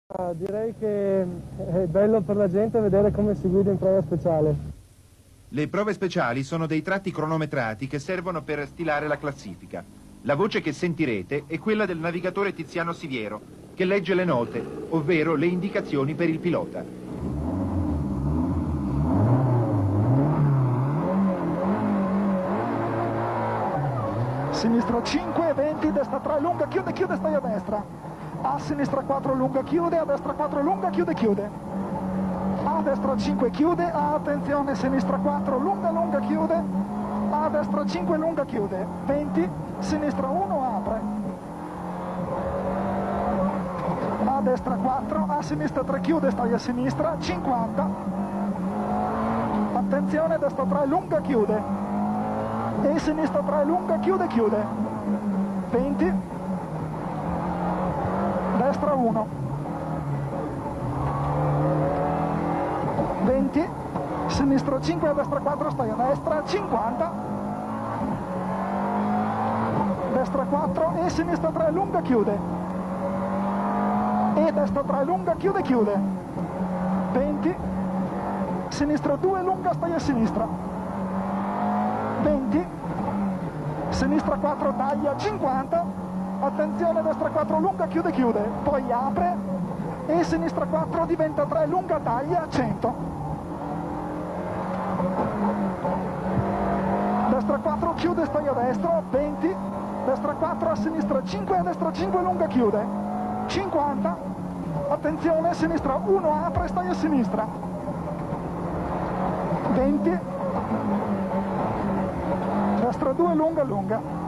Direi che è bello per la gente vedere come si guida in prova speciale. Le prove speciali sono dei tratti cronometrati che servono per stilare la classifica. La voce che sentirete è quella del navigatore Tiziano Siviero, che legge le note, ovvero le indicazioni per il pilota. Sinistra 5, 20, destra 3, lunga, chiude, chiude, stai a destra. A sinistra 4, lunga, chiude, a destra 4, lunga, chiude, chiude. A destra 5, chiude, attenzione, sinistra 4, lunga, lunga, chiude. A destra 5, lunga, chiude. 20, sinistra 1, apre. A destra 4, a sinistra 3, chiude, stai a sinistra. 50. Attenzione, destra 3, lunga, chiude. E sinistra 3, lunga, chiude, chiude. 20. Destra 1. 20. Sinistra 5, a destra 4, stai a destra. 50. Destra 4 e sinistra 3, lunga, chiude. E destra 3, lunga, chiude, chiude. 20. Sinistra 2, lunga, stai a sinistra. 20. Sinistra 4, taglia. 50. Attenzione, destra 4, lunga, chiude, chiude. Poi apre. E sinistra 4 diventa 3, lunga, taglia. 100. Destra 4, chiude, stai a destra. 20. Destra 4, a sinistra 5, a destra 5, lunga, chiude. 50. Attenzione, sinistra 1, apre, stai a sinistra. 20. Destra 2, lunga, lunga.